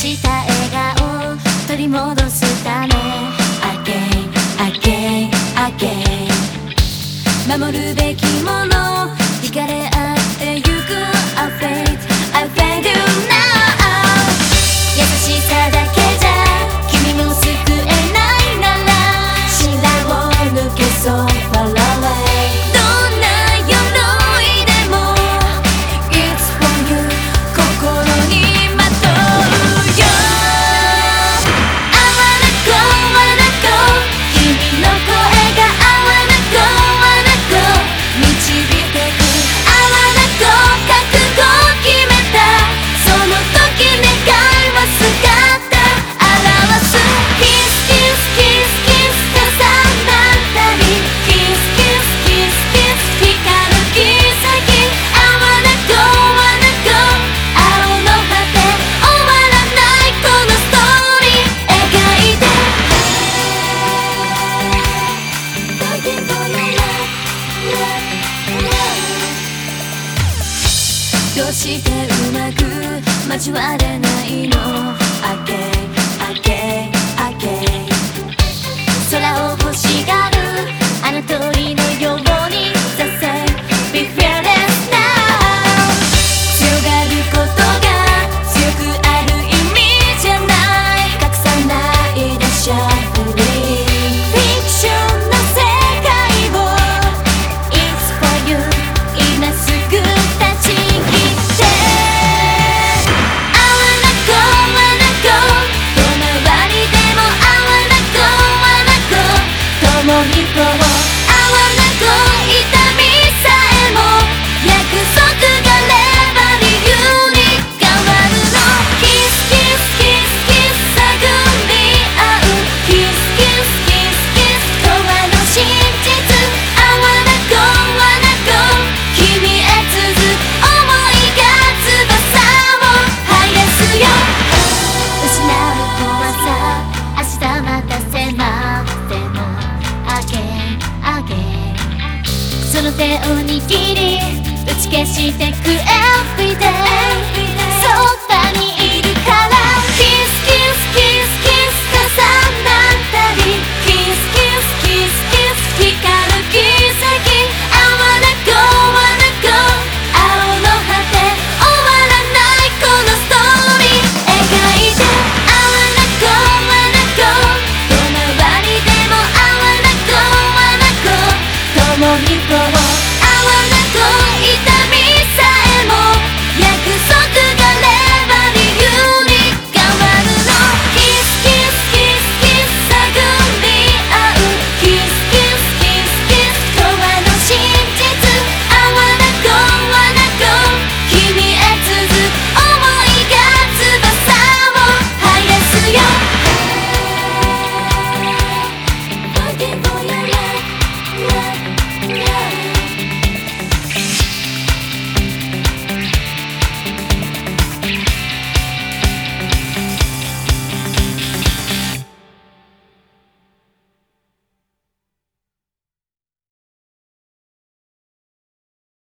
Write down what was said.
した笑顔取り戻すため Again, again, again 守るべきもの惹かれ合ってゆく I fade, I fade you now 優しさだけじゃ君を救えないなら信頼を抜けそう Far away どんな鎧でも It's for you 心にまとうよ I wanna go, wanna go 君の声が I wanna go, wanna go 導いてく I wanna go 覚悟を決めたその時願いは姿表す Kiss, kiss, kiss, kiss 重なったり Kiss, kiss, kiss, kiss 光る切り裂き I wanna go, wanna go 青の果て終わらないこのストーリー描いてどうしてうまく交われないの Again, again, again 空を欲しがるあの鳥のように The same, be fearless now 強がることが強くある意味じゃない隠さないで Shine free フィクションの世界を It's for you 今すぐ立ち切って I wanna go, wanna go どんな割りでも I wanna go, wanna go 共に行こう I wanna go 痛みさえも約束がれば理由に変わるの Kiss, kiss, kiss, kiss 探り合う Kiss, kiss, kiss, kiss 永遠の真実 I wanna go, wanna go 君へ続く想いが翼を生やすよ失う怖さ明日また迫っても Again, again その手を握り打ち消してく Everyday そばにいるから Kiss, kiss, kiss, kiss 重なったり Kiss, kiss, kiss, kiss 光る奇跡 I wanna go, wanna go 青の果て終わらないこのストーリー描いて I wanna go, wanna go どんな割りでも I wanna go, wanna go 共に行こう